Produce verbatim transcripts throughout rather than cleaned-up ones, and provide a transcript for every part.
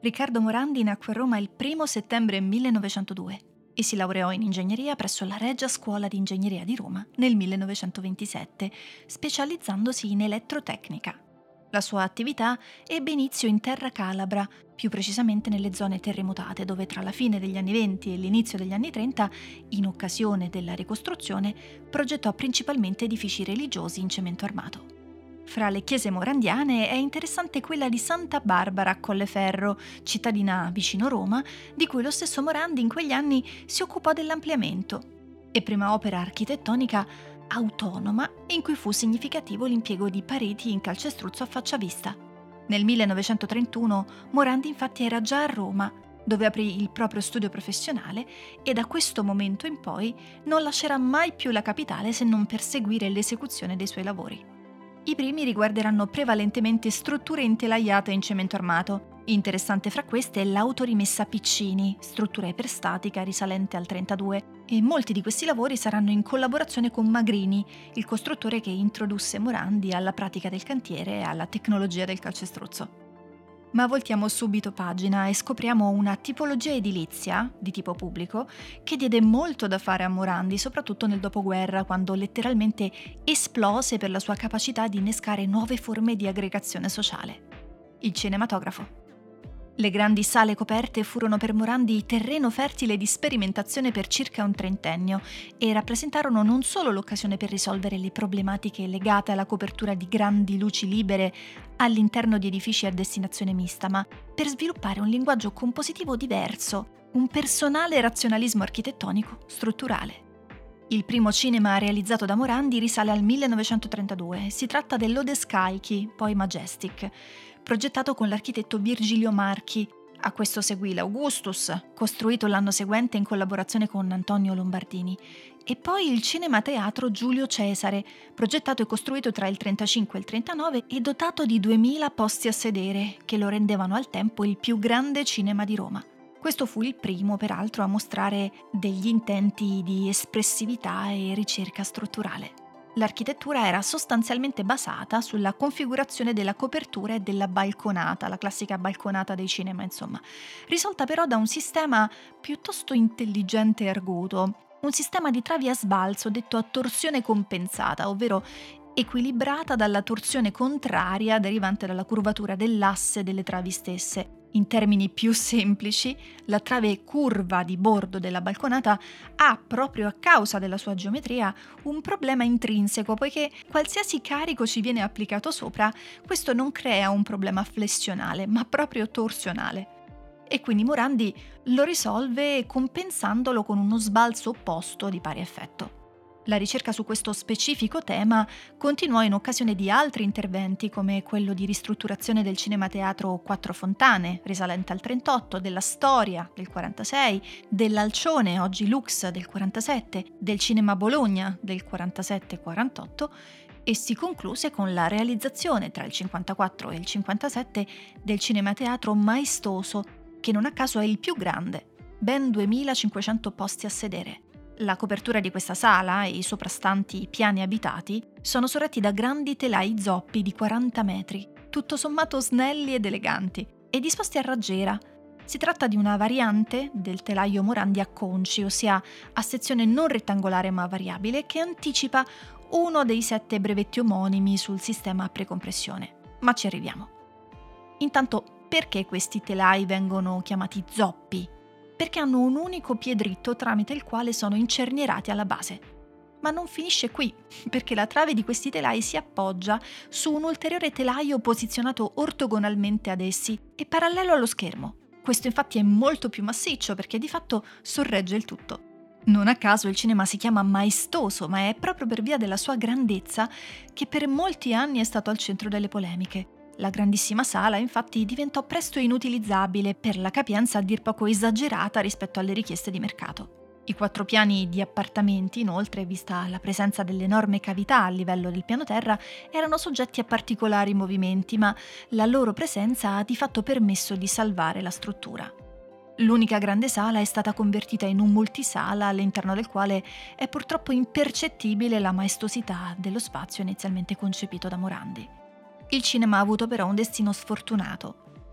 Riccardo Morandi nacque a Roma il primo settembre millenovecentodue e si laureò in ingegneria presso la Regia Scuola di Ingegneria di Roma nel millenovecentoventisette, specializzandosi in elettrotecnica. La sua attività ebbe inizio in terra calabra, più precisamente nelle zone terremotate, dove tra la fine degli anni venti e l'inizio degli anni trenta, in occasione della ricostruzione, progettò principalmente edifici religiosi in cemento armato. Fra le chiese morandiane è interessante quella di Santa Barbara a Colleferro, cittadina vicino Roma, di cui lo stesso Morandi in quegli anni si occupò dell'ampliamento, e prima opera architettonica autonoma in cui fu significativo l'impiego di pareti in calcestruzzo a faccia vista. Nel millenovecentotrentuno Morandi infatti era già a Roma, dove aprì il proprio studio professionale e da questo momento in poi non lascerà mai più la capitale se non per seguire l'esecuzione dei suoi lavori. I primi riguarderanno prevalentemente strutture intelaiate in cemento armato. Interessante fra queste è l'autorimessa Piccini, struttura iperstatica risalente al trentadue, e molti di questi lavori saranno in collaborazione con Magrini, il costruttore che introdusse Morandi alla pratica del cantiere e alla tecnologia del calcestruzzo. Ma voltiamo subito pagina e scopriamo una tipologia edilizia, di tipo pubblico, che diede molto da fare a Morandi, soprattutto nel dopoguerra, quando letteralmente esplose per la sua capacità di innescare nuove forme di aggregazione sociale. Il cinematografo. Le grandi sale coperte furono per Morandi terreno fertile di sperimentazione per circa un trentennio e rappresentarono non solo l'occasione per risolvere le problematiche legate alla copertura di grandi luci libere all'interno di edifici a destinazione mista, ma per sviluppare un linguaggio compositivo diverso, un personale razionalismo architettonico strutturale. Il primo cinema realizzato da Morandi risale al millenovecentotrentadue. Si tratta dell'Odescalchi, poi Majestic, progettato con l'architetto Virgilio Marchi. A questo seguì l'Augustus, costruito l'anno seguente in collaborazione con Antonio Lombardini, e poi il Cinema Teatro Giulio Cesare, progettato e costruito tra il trentacinque e il trentanove e dotato di duemila posti a sedere, che lo rendevano al tempo il più grande cinema di Roma. Questo fu il primo, peraltro, a mostrare degli intenti di espressività e ricerca strutturale. L'architettura era sostanzialmente basata sulla configurazione della copertura e della balconata, la classica balconata dei cinema, insomma, risolta però da un sistema piuttosto intelligente e arguto, un sistema di travi a sbalzo detto a torsione compensata, ovvero equilibrata dalla torsione contraria derivante dalla curvatura dell'asse delle travi stesse. In termini più semplici, la trave curva di bordo della balconata ha, proprio a causa della sua geometria, un problema intrinseco, poiché qualsiasi carico ci viene applicato sopra, questo non crea un problema flessionale, ma proprio torsionale. E quindi Morandi lo risolve compensandolo con uno sbalzo opposto di pari effetto. La ricerca su questo specifico tema continuò in occasione di altri interventi come quello di ristrutturazione del Cinema Teatro Quattro Fontane, risalente al trentotto, della Storia del quarantasei, dell'Alcione, oggi Lux, del quarantasette, del Cinema Bologna del quarantasette quarantotto, e si concluse con la realizzazione tra il cinquantaquattro e il cinquantasette del Cinema Teatro Maestoso, che non a caso è il più grande, ben duemilacinquecento posti a sedere. La copertura di questa sala e i soprastanti piani abitati sono sorretti da grandi telai zoppi di quaranta metri, tutto sommato snelli ed eleganti, e disposti a raggiera. Si tratta di una variante del telaio Morandi a conci, ossia a sezione non rettangolare ma variabile, che anticipa uno dei sette brevetti omonimi sul sistema a precompressione. Ma ci arriviamo. Intanto, perché questi telai vengono chiamati zoppi? Perché hanno un unico piede dritto tramite il quale sono incernierati alla base. Ma non finisce qui, perché la trave di questi telai si appoggia su un ulteriore telaio posizionato ortogonalmente ad essi e parallelo allo schermo. Questo infatti è molto più massiccio perché di fatto sorregge il tutto. Non a caso il cinema si chiama maestoso, ma è proprio per via della sua grandezza che per molti anni è stato al centro delle polemiche. La grandissima sala infatti diventò presto inutilizzabile per la capienza a dir poco esagerata rispetto alle richieste di mercato. I quattro piani di appartamenti, inoltre, vista la presenza dell'enorme cavità a livello del piano terra, erano soggetti a particolari movimenti, ma la loro presenza ha di fatto permesso di salvare la struttura. L'unica grande sala è stata convertita in un multisala all'interno del quale è purtroppo impercettibile la maestosità dello spazio inizialmente concepito da Morandi. Il cinema ha avuto però un destino sfortunato.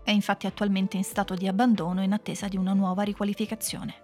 È infatti attualmente in stato di abbandono in attesa di una nuova riqualificazione.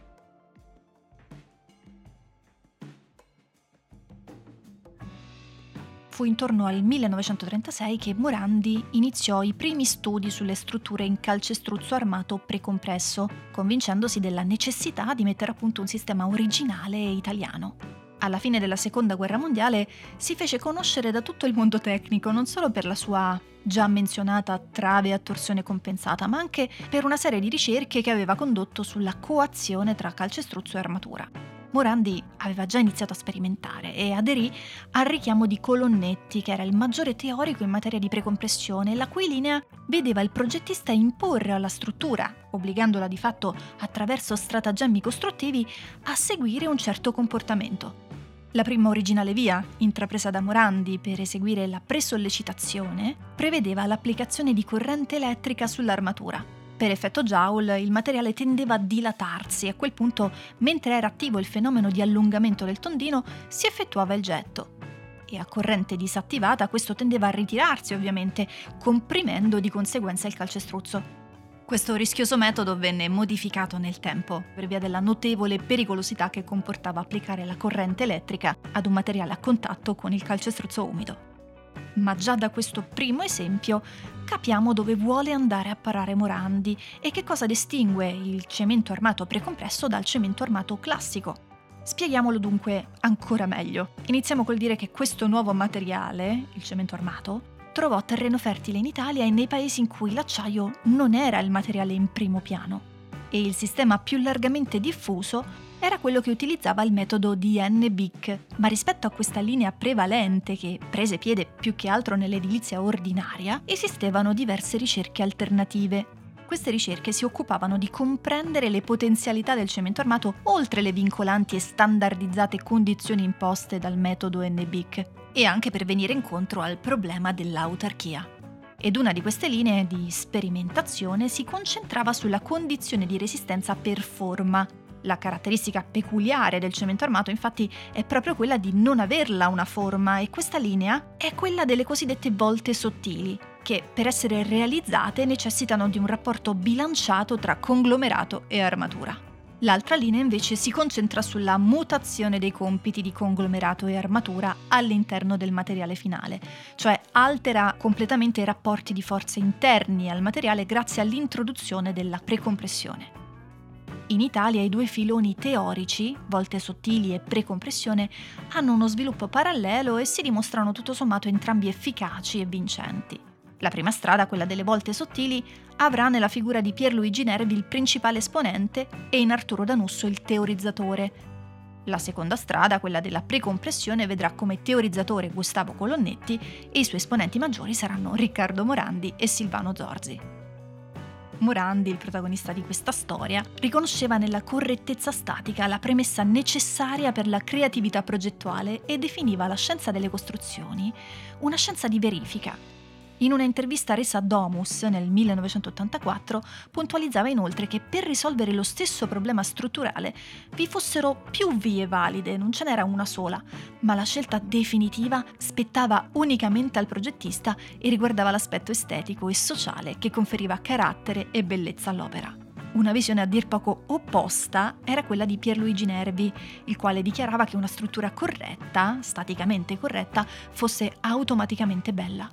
Fu intorno al millenovecentotrentasei che Morandi iniziò i primi studi sulle strutture in calcestruzzo armato precompresso, convincendosi della necessità di mettere a punto un sistema originale e italiano. Alla fine della Seconda Guerra Mondiale si fece conoscere da tutto il mondo tecnico, non solo per la sua già menzionata trave a torsione compensata, ma anche per una serie di ricerche che aveva condotto sulla coazione tra calcestruzzo e armatura. Morandi aveva già iniziato a sperimentare e aderì al richiamo di Colonnetti, che era il maggiore teorico in materia di precompressione, la cui linea vedeva il progettista imporre alla struttura, obbligandola di fatto attraverso stratagemmi costruttivi a seguire un certo comportamento. La prima originale via, intrapresa da Morandi per eseguire la presollecitazione, prevedeva l'applicazione di corrente elettrica sull'armatura. Per effetto Joule il materiale tendeva a dilatarsi e a quel punto, mentre era attivo il fenomeno di allungamento del tondino, si effettuava il getto. E a corrente disattivata questo tendeva a ritirarsi ovviamente, comprimendo di conseguenza il calcestruzzo. Questo rischioso metodo venne modificato nel tempo per via della notevole pericolosità che comportava applicare la corrente elettrica ad un materiale a contatto con il calcestruzzo umido. Ma già da questo primo esempio capiamo dove vuole andare a parare Morandi e che cosa distingue il cemento armato precompresso dal cemento armato classico. Spieghiamolo dunque ancora meglio. Iniziamo col dire che questo nuovo materiale, il cemento armato, trovò terreno fertile in Italia e nei paesi in cui l'acciaio non era il materiale in primo piano. E il sistema più largamente diffuso era quello che utilizzava il metodo D N B I C, ma rispetto a questa linea prevalente che prese piede più che altro nell'edilizia ordinaria, esistevano diverse ricerche alternative. Queste ricerche si occupavano di comprendere le potenzialità del cemento armato oltre le vincolanti e standardizzate condizioni imposte dal metodo N B I C e anche per venire incontro al problema dell'autarchia. Ed una di queste linee di sperimentazione si concentrava sulla condizione di resistenza per forma. La caratteristica peculiare del cemento armato, infatti, è proprio quella di non averla una forma, e questa linea è quella delle cosiddette volte sottili, che per essere realizzate necessitano di un rapporto bilanciato tra conglomerato e armatura. L'altra linea invece si concentra sulla mutazione dei compiti di conglomerato e armatura all'interno del materiale finale, cioè altera completamente i rapporti di forze interni al materiale grazie all'introduzione della precompressione. In Italia i due filoni teorici, volte sottili e precompressione, hanno uno sviluppo parallelo e si dimostrano tutto sommato entrambi efficaci e vincenti. La prima strada, quella delle volte sottili, avrà nella figura di Pierluigi Nervi il principale esponente e in Arturo Danusso il teorizzatore. La seconda strada, quella della precompressione, vedrà come teorizzatore Gustavo Colonnetti e i suoi esponenti maggiori saranno Riccardo Morandi e Silvano Zorzi. Morandi, il protagonista di questa storia, riconosceva nella correttezza statica la premessa necessaria per la creatività progettuale e definiva la scienza delle costruzioni una scienza di verifica. In una intervista resa a Domus nel millenovecentottantaquattro puntualizzava inoltre che per risolvere lo stesso problema strutturale vi fossero più vie valide, non ce n'era una sola, ma la scelta definitiva spettava unicamente al progettista e riguardava l'aspetto estetico e sociale che conferiva carattere e bellezza all'opera. Una visione a dir poco opposta era quella di Pierluigi Nervi, il quale dichiarava che una struttura corretta, staticamente corretta, fosse automaticamente bella.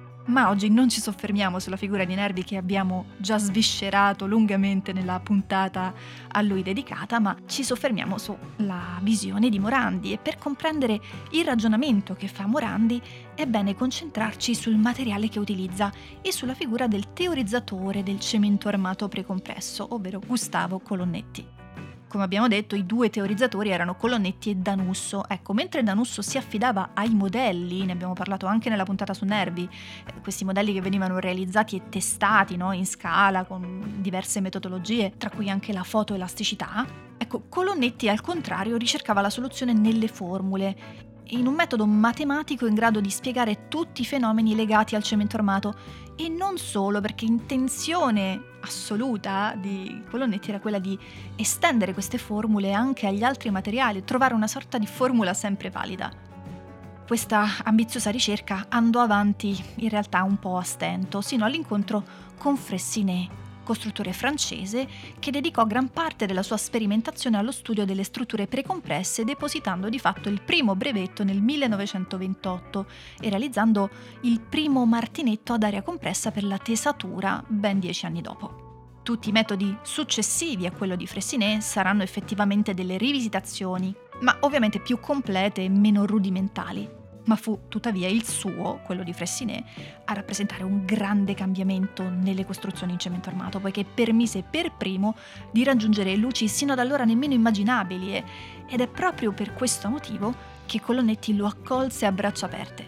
Ma oggi non ci soffermiamo sulla figura di Nervi che abbiamo già sviscerato lungamente nella puntata a lui dedicata, ma ci soffermiamo sulla visione di Morandi e per comprendere il ragionamento che fa Morandi è bene concentrarci sul materiale che utilizza e sulla figura del teorizzatore del cemento armato precompresso, ovvero Gustavo Colonnetti. Come abbiamo detto, i due teorizzatori erano Colonnetti e Danusso. Ecco, mentre Danusso si affidava ai modelli, ne abbiamo parlato anche nella puntata su Nervi, eh, questi modelli che venivano realizzati e testati, no, in scala con diverse metodologie, tra cui anche la fotoelasticità, ecco, Colonnetti al contrario ricercava la soluzione nelle formule, in un metodo matematico in grado di spiegare tutti i fenomeni legati al cemento armato, e non solo, perché intenzione assoluta di Colonnetti era quella di estendere queste formule anche agli altri materiali, trovare una sorta di formula sempre valida. questa ambiziosa ricerca andò avanti in realtà un po' a stento, sino all'incontro con Freycinet, costruttore francese che dedicò gran parte della sua sperimentazione allo studio delle strutture precompresse, depositando di fatto il primo brevetto nel millenovecentoventotto e realizzando il primo martinetto ad aria compressa per la tesatura ben dieci anni dopo. Tutti i metodi successivi a quello di Freycinet saranno effettivamente delle rivisitazioni, ma ovviamente più complete e meno rudimentali. Ma fu tuttavia il suo, quello di Freycinet, a rappresentare un grande cambiamento nelle costruzioni in cemento armato, poiché permise per primo di raggiungere luci sino ad allora nemmeno immaginabili e, ed è proprio per questo motivo che Colonnetti lo accolse a braccia aperte.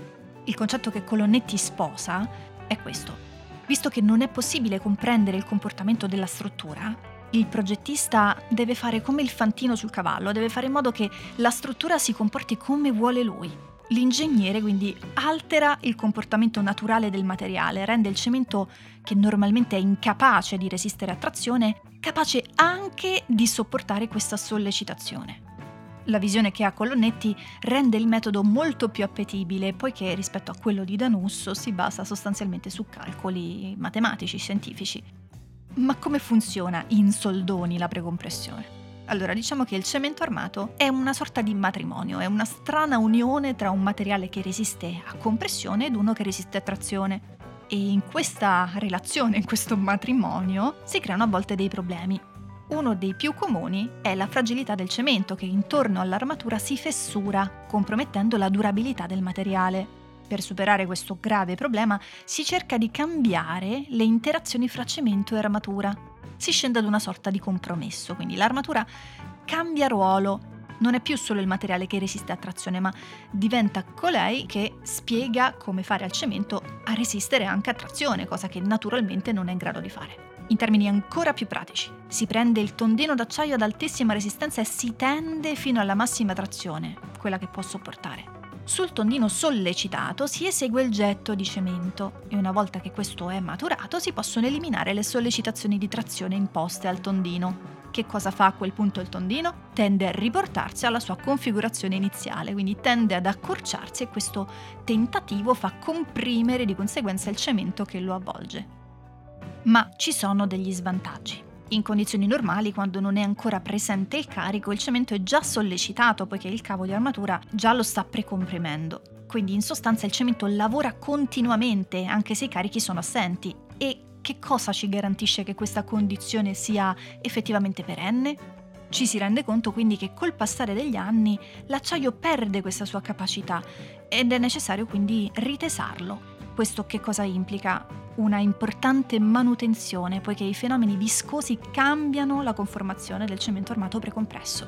Il concetto che Colonnetti sposa è questo. Visto che non è possibile comprendere il comportamento della struttura, il progettista deve fare come il fantino sul cavallo, deve fare in modo che la struttura si comporti come vuole lui. L'ingegnere quindi altera il comportamento naturale del materiale, rende il cemento, che normalmente è incapace di resistere a trazione, capace anche di sopportare questa sollecitazione. La visione che ha Colonnetti rende il metodo molto più appetibile, poiché rispetto a quello di Danusso si basa sostanzialmente su calcoli matematici, scientifici. Ma come funziona in soldoni la precompressione? Allora, diciamo che il cemento armato è una sorta di matrimonio, è una strana unione tra un materiale che resiste a compressione ed uno che resiste a trazione. E in questa relazione, in questo matrimonio, si creano a volte dei problemi. Uno dei più comuni è la fragilità del cemento, che intorno all'armatura si fessura, compromettendo la durabilità del materiale. Per superare questo grave problema si cerca di cambiare le interazioni fra cemento e armatura. Si scende ad una sorta di compromesso, quindi l'armatura cambia ruolo, non è più solo il materiale che resiste a trazione, ma diventa colei che spiega come fare al cemento a resistere anche a trazione, cosa che naturalmente non è in grado di fare. In termini ancora più pratici, si prende il tondino d'acciaio ad altissima resistenza e si tende fino alla massima trazione, quella che può sopportare. Sul tondino sollecitato si esegue il getto di cemento e una volta che questo è maturato si possono eliminare le sollecitazioni di trazione imposte al tondino. Che cosa fa a quel punto il tondino? Tende a riportarsi alla sua configurazione iniziale, quindi tende ad accorciarsi e questo tentativo fa comprimere di conseguenza il cemento che lo avvolge. Ma ci sono degli svantaggi. In condizioni normali, quando non è ancora presente il carico, il cemento è già sollecitato poiché il cavo di armatura già lo sta precomprimendo. Quindi in sostanza il cemento lavora continuamente anche se i carichi sono assenti. E che cosa ci garantisce che questa condizione sia effettivamente perenne? Ci si rende conto quindi che col passare degli anni l'acciaio perde questa sua capacità ed è necessario quindi ritesarlo. Questo che cosa implica? Una importante manutenzione, poiché i fenomeni viscosi cambiano la conformazione del cemento armato precompresso.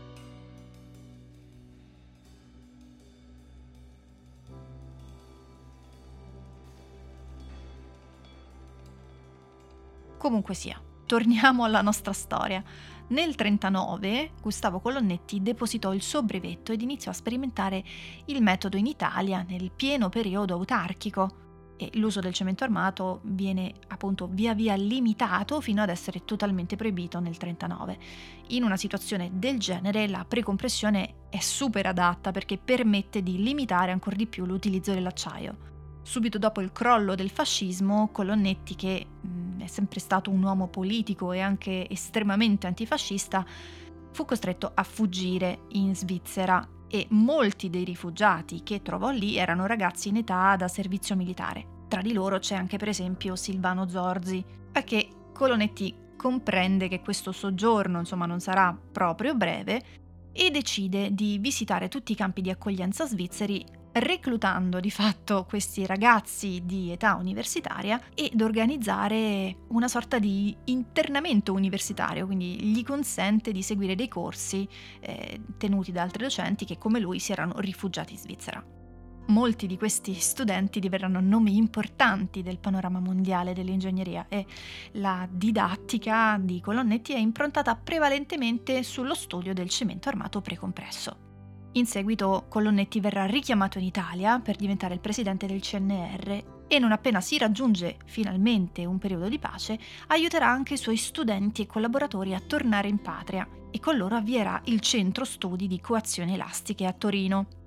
Comunque sia, torniamo alla nostra storia. Nel trentanove Gustavo Colonnetti depositò il suo brevetto ed iniziò a sperimentare il metodo in Italia nel pieno periodo autarchico. E l'uso del cemento armato viene appunto via via limitato fino ad essere totalmente proibito nel trentanove. In una situazione del genere la precompressione è super adatta perché permette di limitare ancora di più l'utilizzo dell'acciaio. Subito dopo il crollo del fascismo, Colonnetti, che mh, è sempre stato un uomo politico e anche estremamente antifascista, fu costretto a fuggire in Svizzera. E molti dei rifugiati che trovò lì erano ragazzi in età da servizio militare. Tra di loro c'è anche per esempio Silvano Zorzi, perché Colonnetti comprende che questo soggiorno insomma non sarà proprio breve e decide di visitare tutti i campi di accoglienza svizzeri, reclutando di fatto questi ragazzi di età universitaria ed organizzare una sorta di internamento universitario, quindi gli consente di seguire dei corsi eh, tenuti da altri docenti che come lui si erano rifugiati in Svizzera. Molti di questi studenti diverranno nomi importanti del panorama mondiale dell'ingegneria e la didattica di Colonnetti è improntata prevalentemente sullo studio del cemento armato precompresso. In seguito Colonnetti verrà richiamato in Italia per diventare il presidente del C N R e non appena si raggiunge finalmente un periodo di pace, aiuterà anche i suoi studenti e collaboratori a tornare in patria e con loro avvierà il centro studi di coazioni elastiche a Torino.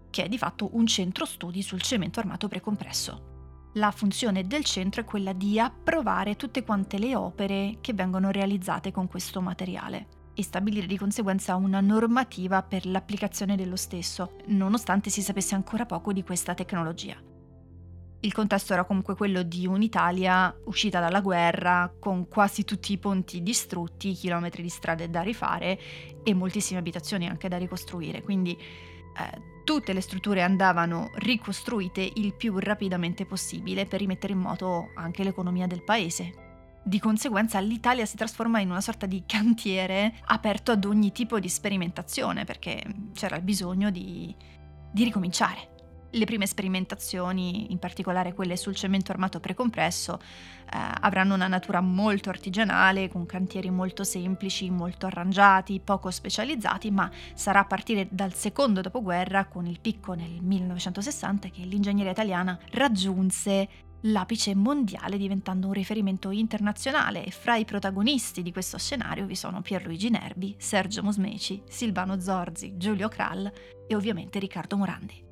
che è di fatto un centro studi sul cemento armato precompresso. La funzione del centro è quella di approvare tutte quante le opere che vengono realizzate con questo materiale e stabilire di conseguenza una normativa per l'applicazione dello stesso, nonostante si sapesse ancora poco di questa tecnologia. Il contesto era comunque quello di un'Italia uscita dalla guerra, con quasi tutti i ponti distrutti, chilometri di strade da rifare e moltissime abitazioni anche da ricostruire, quindi eh, tutte le strutture andavano ricostruite il più rapidamente possibile per rimettere in moto anche l'economia del paese. Di conseguenza l'Italia si trasforma in una sorta di cantiere aperto ad ogni tipo di sperimentazione, perché c'era il bisogno di, di ricominciare. Le prime sperimentazioni, in particolare quelle sul cemento armato precompresso, eh, avranno una natura molto artigianale, con cantieri molto semplici, molto arrangiati, poco specializzati, ma sarà a partire dal secondo dopoguerra, con il picco nel millenovecentosessanta, che l'ingegneria italiana raggiunse l'apice mondiale, diventando un riferimento internazionale, e fra i protagonisti di questo scenario vi sono Pierluigi Nervi, Sergio Mosmeci, Silvano Zorzi, Giulio Krall e ovviamente Riccardo Morandi.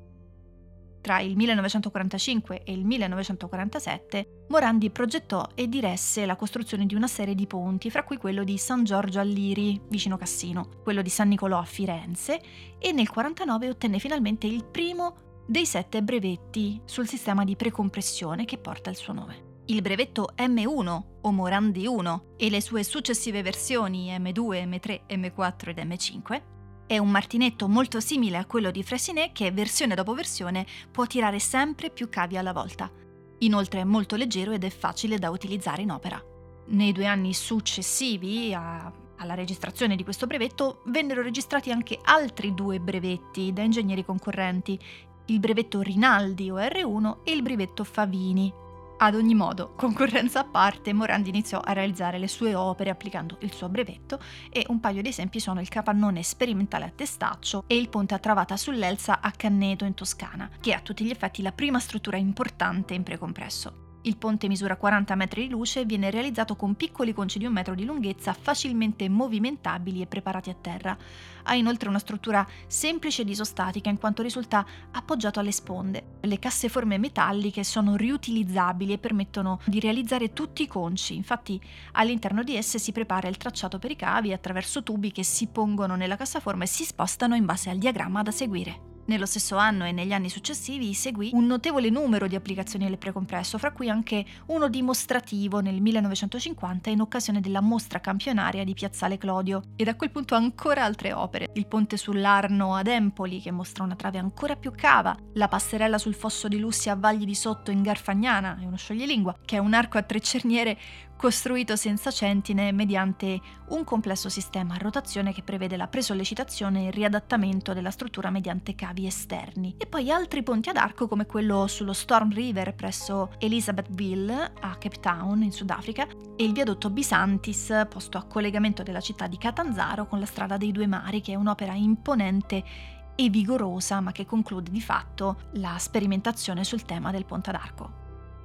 Tra il millenovecentoquarantacinque e il millenovecentoquarantasette Morandi progettò e diresse la costruzione di una serie di ponti, fra cui quello di San Giorgio al Liri, vicino Cassino, quello di San Nicolò a Firenze, e nel millenovecentoquarantanove ottenne finalmente il primo dei sette brevetti sul sistema di precompressione che porta il suo nome. Il brevetto emme uno o Morandi uno e le sue successive versioni emme due, emme tre, emme quattro ed emme cinque è un martinetto molto simile a quello di Freycinet che, versione dopo versione, può tirare sempre più cavi alla volta. Inoltre è molto leggero ed è facile da utilizzare in opera. Nei due anni successivi a, alla registrazione di questo brevetto vennero registrati anche altri due brevetti da ingegneri concorrenti, il brevetto Rinaldi o erre uno e il brevetto Favini. Ad ogni modo, concorrenza a parte, Morandi iniziò a realizzare le sue opere applicando il suo brevetto, e un paio di esempi sono il capannone sperimentale a Testaccio e il ponte a travata sull'Elsa a Canneto in Toscana, che è a tutti gli effetti la prima struttura importante in precompresso. Il ponte misura quaranta metri di luce e viene realizzato con piccoli conci di un metro di lunghezza facilmente movimentabili e preparati a terra. Ha inoltre una struttura semplice ed isostatica in quanto risulta appoggiato alle sponde. Le casseforme metalliche sono riutilizzabili e permettono di realizzare tutti i conci, infatti all'interno di esse si prepara il tracciato per i cavi attraverso tubi che si pongono nella cassaforma e si spostano in base al diagramma da seguire. Nello stesso anno e negli anni successivi seguì un notevole numero di applicazioni del precompresso, fra cui anche uno dimostrativo nel millenovecentocinquanta in occasione della mostra campionaria di Piazzale Clodio, e da quel punto ancora altre opere: il ponte sull'Arno ad Empoli, che mostra una trave ancora più cava, la passerella sul fosso di Lussia a Vagli di Sotto in Garfagnana, è uno scioglilingua, che è un arco a tre cerniere costruito senza centine mediante un complesso sistema a rotazione che prevede la presollecitazione e il riadattamento della struttura mediante cavi esterni. E poi altri ponti ad arco come quello sullo Storm River presso Elizabethville a Cape Town in Sudafrica e il viadotto Bisantis posto a collegamento della città di Catanzaro con la strada dei due mari, che è un'opera imponente e vigorosa ma che conclude di fatto la sperimentazione sul tema del ponte ad arco.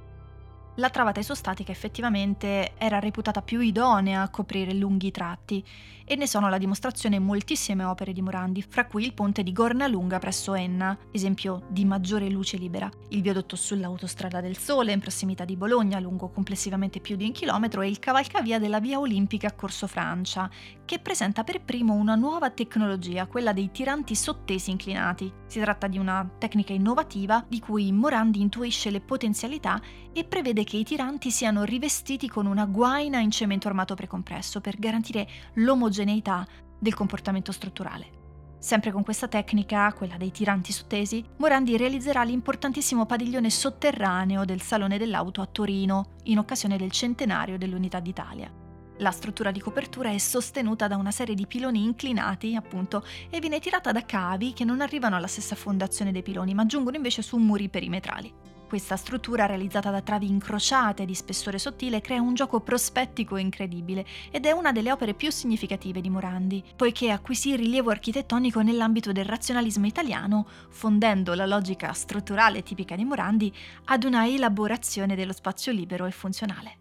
La travata isostatica effettivamente era reputata più idonea a coprire lunghi tratti, e ne sono la dimostrazione moltissime opere di Morandi, fra cui il ponte di Gornalunga presso Enna, esempio di maggiore luce libera, il viadotto sull'Autostrada del Sole in prossimità di Bologna, lungo complessivamente più di un chilometro, e il cavalcavia della Via Olimpica a Corso Francia, che presenta per primo una nuova tecnologia, quella dei tiranti sottesi inclinati. Si tratta di una tecnica innovativa di cui Morandi intuisce le potenzialità e prevede che i tiranti siano rivestiti con una guaina in cemento armato precompresso per garantire l'omogeneità del comportamento strutturale. Sempre con questa tecnica, quella dei tiranti sottesi, Morandi realizzerà l'importantissimo padiglione sotterraneo del Salone dell'Auto a Torino, in occasione del centenario dell'Unità d'Italia. La struttura di copertura è sostenuta da una serie di piloni inclinati, appunto, e viene tirata da cavi che non arrivano alla stessa fondazione dei piloni, ma giungono invece su muri perimetrali. Questa struttura, realizzata da travi incrociate di spessore sottile, crea un gioco prospettico incredibile ed è una delle opere più significative di Morandi, poiché acquisì rilievo architettonico nell'ambito del razionalismo italiano, fondendo la logica strutturale tipica di Morandi ad una elaborazione dello spazio libero e funzionale.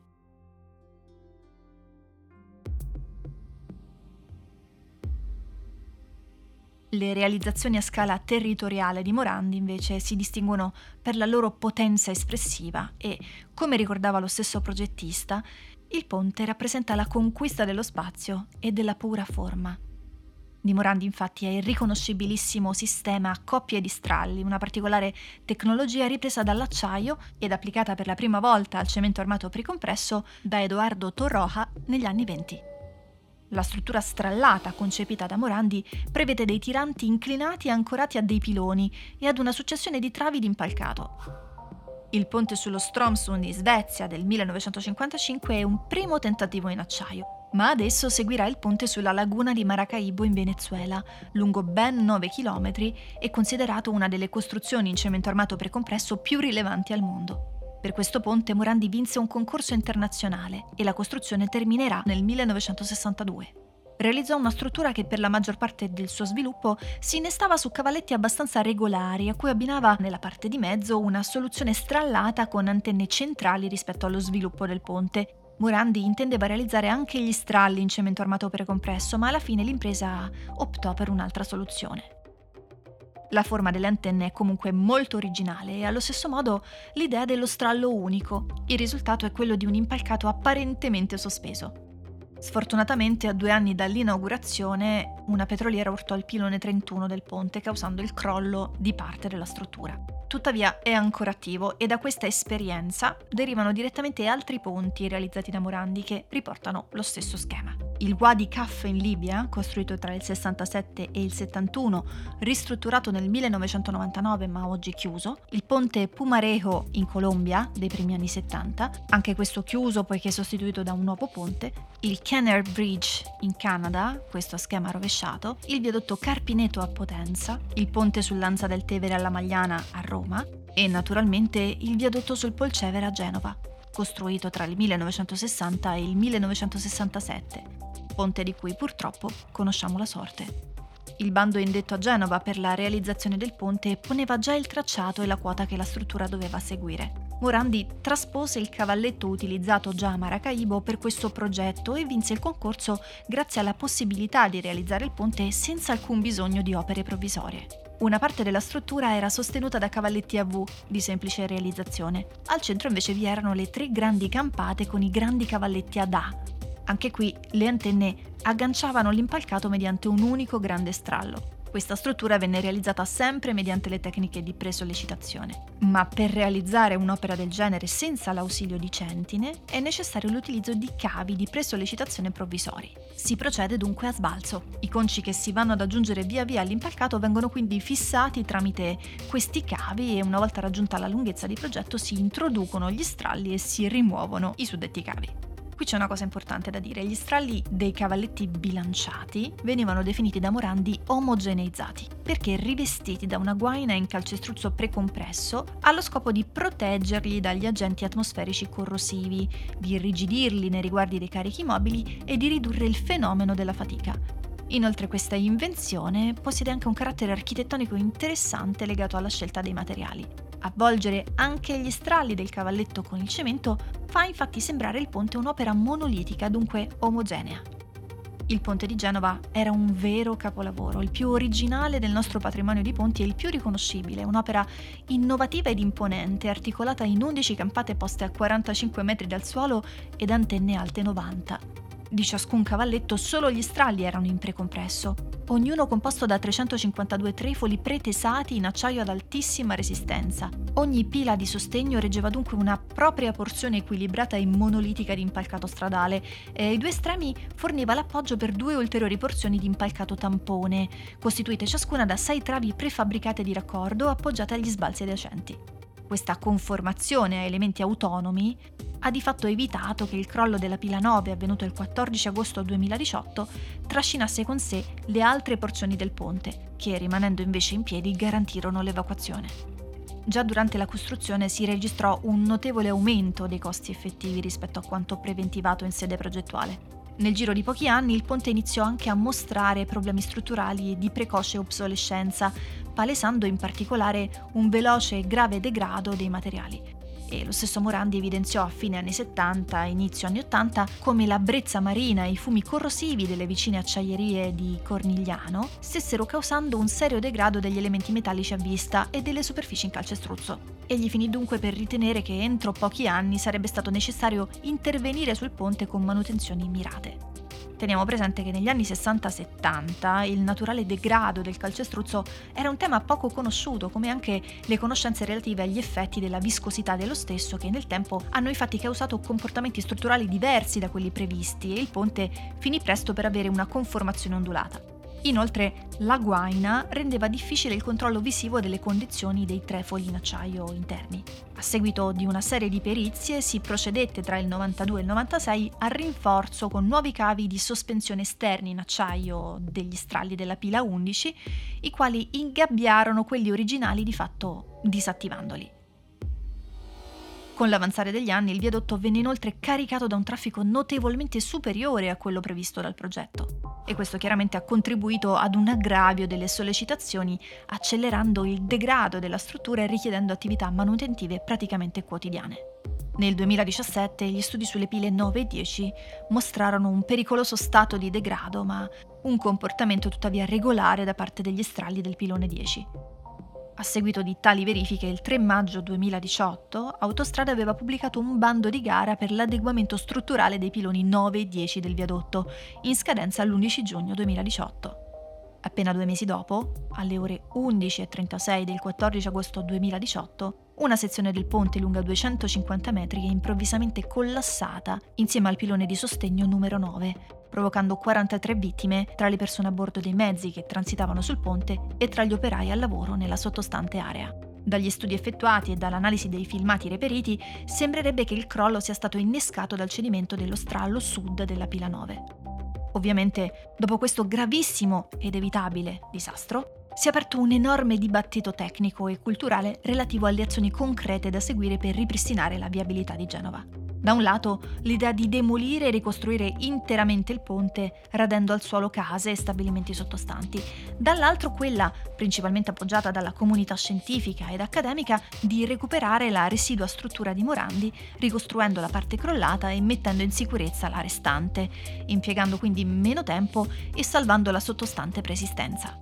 Le realizzazioni a scala territoriale di Morandi invece si distinguono per la loro potenza espressiva e, come ricordava lo stesso progettista, il ponte rappresenta la conquista dello spazio e della pura forma. Di Morandi infatti è il riconoscibilissimo sistema a coppie di stralli, una particolare tecnologia ripresa dall'acciaio ed applicata per la prima volta al cemento armato precompresso da Edoardo Torroja negli anni venti. La struttura strallata concepita da Morandi prevede dei tiranti inclinati ancorati a dei piloni e ad una successione di travi d'impalcato. Il ponte sullo Strömsund in Svezia del millenovecentocinquantacinque è un primo tentativo in acciaio, ma adesso seguirà il ponte sulla laguna di Maracaibo in Venezuela, lungo ben nove chilometri e considerato una delle costruzioni in cemento armato precompresso più rilevanti al mondo. Per questo ponte Morandi vinse un concorso internazionale e la costruzione terminerà nel millenovecentosessantadue. Realizzò una struttura che per la maggior parte del suo sviluppo si innestava su cavalletti abbastanza regolari, a cui abbinava nella parte di mezzo una soluzione strallata con antenne centrali rispetto allo sviluppo del ponte. Morandi intendeva realizzare anche gli stralli in cemento armato precompresso, ma alla fine l'impresa optò per un'altra soluzione. La forma delle antenne è comunque molto originale e allo stesso modo l'idea dello strallo unico. Il risultato è quello di un impalcato apparentemente sospeso. Sfortunatamente, a due anni dall'inaugurazione, una petroliera urtò il pilone trentuno del ponte, causando il crollo di parte della struttura. Tuttavia è ancora attivo e da questa esperienza derivano direttamente altri ponti realizzati da Morandi che riportano lo stesso schema. Il Wadi Kaf in Libia, costruito tra il sessantasette e il settantuno, ristrutturato nel millenovecentonovantanove ma oggi chiuso, il ponte Pumarejo in Colombia dei primi anni settanta, anche questo chiuso poiché sostituito da un nuovo ponte, il Kenner Bridge in Canada, questo a schema rovesciato, il viadotto Carpineto a Potenza, il ponte sull'Anza del Tevere alla Magliana a Roma e naturalmente il viadotto sul Polcevere a Genova, costruito tra il millenovecentosessanta e il millenovecentosessantasette, ponte di cui purtroppo conosciamo la sorte. Il bando indetto a Genova per la realizzazione del ponte poneva già il tracciato e la quota che la struttura doveva seguire. Morandi traspose il cavalletto utilizzato già a Maracaibo per questo progetto e vinse il concorso grazie alla possibilità di realizzare il ponte senza alcun bisogno di opere provvisorie. Una parte della struttura era sostenuta da cavalletti a V di semplice realizzazione. Al centro invece vi erano le tre grandi campate con i grandi cavalletti ad A. Anche qui le antenne agganciavano l'impalcato mediante un unico grande strallo. Questa struttura venne realizzata sempre mediante le tecniche di presollecitazione. Ma per realizzare un'opera del genere senza l'ausilio di centine è necessario l'utilizzo di cavi di presollecitazione provvisori. Si procede dunque a sbalzo. I conci che si vanno ad aggiungere via via all'impalcato vengono quindi fissati tramite questi cavi e una volta raggiunta la lunghezza di progetto si introducono gli stralli e si rimuovono i suddetti cavi. Qui c'è una cosa importante da dire: gli stralli dei cavalletti bilanciati venivano definiti da Morandi omogeneizzati, perché rivestiti da una guaina in calcestruzzo precompresso allo scopo di proteggerli dagli agenti atmosferici corrosivi, di irrigidirli nei riguardi dei carichi mobili e di ridurre il fenomeno della fatica. Inoltre questa invenzione possiede anche un carattere architettonico interessante legato alla scelta dei materiali. Avvolgere anche gli stralli del cavalletto con il cemento fa infatti sembrare il ponte un'opera monolitica, dunque omogenea. Il ponte di Genova era un vero capolavoro, il più originale del nostro patrimonio di ponti e il più riconoscibile, un'opera innovativa ed imponente, articolata in undici campate poste a quarantacinque metri dal suolo ed antenne alte novanta. Di ciascun cavalletto solo gli stralli erano in precompresso, ognuno composto da trecentocinquantadue trefoli pretesati in acciaio ad altissima resistenza. Ogni pila di sostegno reggeva dunque una propria porzione equilibrata e monolitica di impalcato stradale e ai due estremi forniva l'appoggio per due ulteriori porzioni di impalcato tampone, costituite ciascuna da sei travi prefabbricate di raccordo appoggiate agli sbalzi adiacenti. Questa conformazione a elementi autonomi ha di fatto evitato che il crollo della pila nove, avvenuto il quattordici agosto duemiladiciotto, trascinasse con sé le altre porzioni del ponte, che rimanendo invece in piedi garantirono l'evacuazione. Già durante la costruzione si registrò un notevole aumento dei costi effettivi rispetto a quanto preventivato in sede progettuale. Nel giro di pochi anni il ponte iniziò anche a mostrare problemi strutturali e di precoce obsolescenza, palesando in particolare un veloce e grave degrado dei materiali. E lo stesso Morandi evidenziò a fine anni settanta e inizio anni ottanta come la brezza marina e i fumi corrosivi delle vicine acciaierie di Cornigliano stessero causando un serio degrado degli elementi metallici a vista e delle superfici in calcestruzzo. Egli finì dunque per ritenere che entro pochi anni sarebbe stato necessario intervenire sul ponte con manutenzioni mirate. Teniamo presente che negli anni sessanta settanta il naturale degrado del calcestruzzo era un tema poco conosciuto, come anche le conoscenze relative agli effetti della viscosità dello stesso, che nel tempo hanno infatti causato comportamenti strutturali diversi da quelli previsti, e il ponte finì presto per avere una conformazione ondulata. Inoltre, la guaina rendeva difficile il controllo visivo delle condizioni dei trefoli in acciaio interni. A seguito di una serie di perizie si procedette tra il novantadue e il novantasei al rinforzo con nuovi cavi di sospensione esterni in acciaio degli stralli della pila undici, i quali ingabbiarono quelli originali di fatto disattivandoli. Con l'avanzare degli anni il viadotto venne inoltre caricato da un traffico notevolmente superiore a quello previsto dal progetto, e questo chiaramente ha contribuito ad un aggravio delle sollecitazioni, accelerando il degrado della struttura e richiedendo attività manutentive praticamente quotidiane. Nel duemiladiciassette gli studi sulle pile nove e dieci mostrarono un pericoloso stato di degrado, ma un comportamento tuttavia regolare da parte degli stralli del pilone dieci. A seguito di tali verifiche, il tre maggio duemiladiciotto, Autostrade aveva pubblicato un bando di gara per l'adeguamento strutturale dei piloni nove e dieci del viadotto, in scadenza l'undici giugno duemiladiciotto. Appena due mesi dopo, alle ore undici e trentasei del quattordici agosto duemiladiciotto, una sezione del ponte lunga duecentocinquanta metri è improvvisamente collassata insieme al pilone di sostegno numero nove, provocando quarantatré vittime tra le persone a bordo dei mezzi che transitavano sul ponte e tra gli operai al lavoro nella sottostante area. Dagli studi effettuati e dall'analisi dei filmati reperiti, sembrerebbe che il crollo sia stato innescato dal cedimento dello strallo sud della pila nove. Ovviamente, dopo questo gravissimo ed evitabile disastro, si è aperto un enorme dibattito tecnico e culturale relativo alle azioni concrete da seguire per ripristinare la viabilità di Genova. Da un lato, l'idea di demolire e ricostruire interamente il ponte, radendo al suolo case e stabilimenti sottostanti. Dall'altro quella, principalmente appoggiata dalla comunità scientifica ed accademica, di recuperare la residua struttura di Morandi, ricostruendo la parte crollata e mettendo in sicurezza la restante, impiegando quindi meno tempo e salvando la sottostante preesistenza.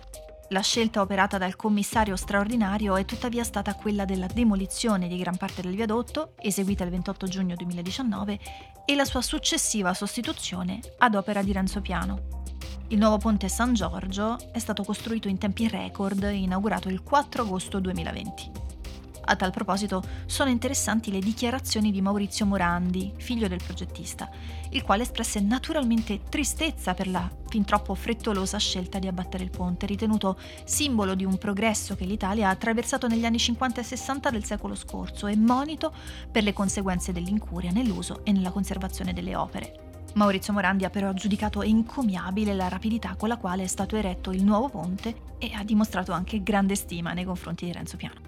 La scelta operata dal commissario straordinario è tuttavia stata quella della demolizione di gran parte del viadotto, eseguita il ventotto giugno duemiladiciannove, e la sua successiva sostituzione ad opera di Renzo Piano. Il nuovo ponte San Giorgio è stato costruito in tempi record e inaugurato il quattro agosto duemilaventi. A tal proposito sono interessanti le dichiarazioni di Maurizio Morandi, figlio del progettista, il quale espresse naturalmente tristezza per la fin troppo frettolosa scelta di abbattere il ponte, ritenuto simbolo di un progresso che l'Italia ha attraversato negli anni cinquanta e sessanta del secolo scorso e monito per le conseguenze dell'incuria nell'uso e nella conservazione delle opere. Maurizio Morandi ha però giudicato encomiabile la rapidità con la quale è stato eretto il nuovo ponte e ha dimostrato anche grande stima nei confronti di Renzo Piano.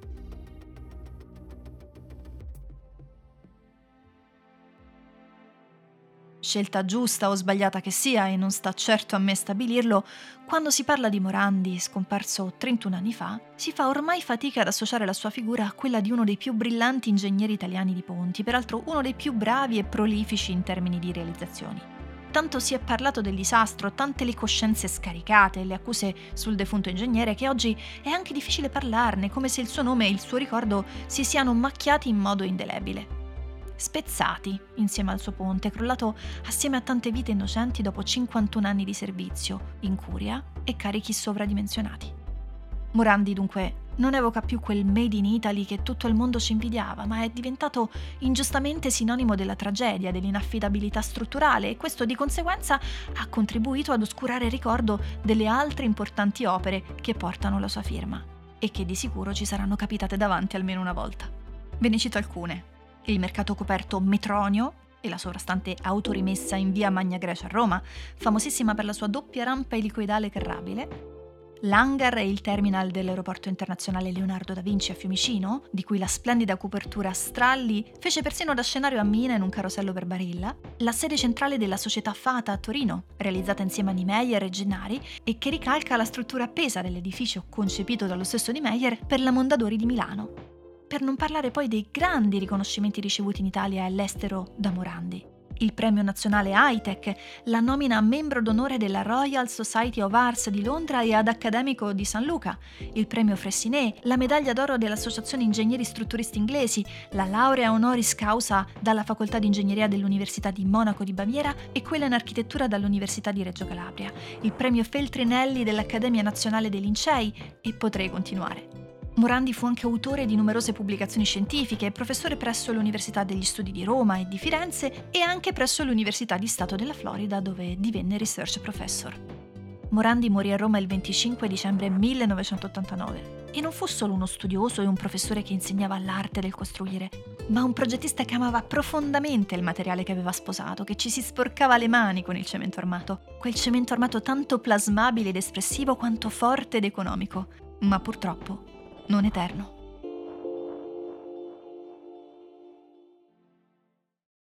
Scelta giusta o sbagliata che sia, e non sta certo a me stabilirlo, quando si parla di Morandi, scomparso trentuno anni fa, si fa ormai fatica ad associare la sua figura a quella di uno dei più brillanti ingegneri italiani di ponti, peraltro uno dei più bravi e prolifici in termini di realizzazioni. Tanto si è parlato del disastro, tante le coscienze scaricate e le accuse sul defunto ingegnere, che oggi è anche difficile parlarne, come se il suo nome e il suo ricordo si siano macchiati in modo indelebile. Spezzati insieme al suo ponte, crollato assieme a tante vite innocenti dopo cinquantuno anni di servizio, incuria e carichi sovradimensionati. Morandi dunque non evoca più quel made in Italy che tutto il mondo ci invidiava, ma è diventato ingiustamente sinonimo della tragedia, dell'inaffidabilità strutturale, e questo di conseguenza ha contribuito ad oscurare il ricordo delle altre importanti opere che portano la sua firma e che di sicuro ci saranno capitate davanti almeno una volta. Ve ne cito alcune. Il mercato coperto Metronio e la sovrastante autorimessa in via Magna Grecia a Roma, famosissima per la sua doppia rampa elicoidale carrabile, l'hangar e il terminal dell'aeroporto internazionale Leonardo da Vinci a Fiumicino, di cui la splendida copertura a stralli fece persino da scenario a Mina in un carosello per Barilla, la sede centrale della società Fata a Torino, realizzata insieme a Niemeyer e Gennari e che ricalca la struttura appesa dell'edificio concepito dallo stesso Niemeyer per la Mondadori di Milano. per non parlare poi dei grandi riconoscimenti ricevuti in Italia e all'estero da Morandi. Il Premio Nazionale High-Tech, la nomina a membro d'onore della Royal Society of Arts di Londra e ad accademico di San Luca, il Premio Fressinet, la medaglia d'oro dell'Associazione Ingegneri Strutturisti Inglesi, la laurea honoris causa dalla Facoltà di Ingegneria dell'Università di Monaco di Baviera e quella in architettura dall'Università di Reggio Calabria, il Premio Feltrinelli dell'Accademia Nazionale dei Lincei e potrei continuare. Morandi fu anche autore di numerose pubblicazioni scientifiche, professore presso l'Università degli Studi di Roma e di Firenze e anche presso l'Università di Stato della Florida, dove divenne research professor. Morandi morì a Roma il venticinque dicembre millenovecentottantanove e non fu solo uno studioso e un professore che insegnava l'arte del costruire, ma un progettista che amava profondamente il materiale che aveva sposato, che ci si sporcava le mani con il cemento armato, quel cemento armato tanto plasmabile ed espressivo quanto forte ed economico, ma purtroppo non eterno.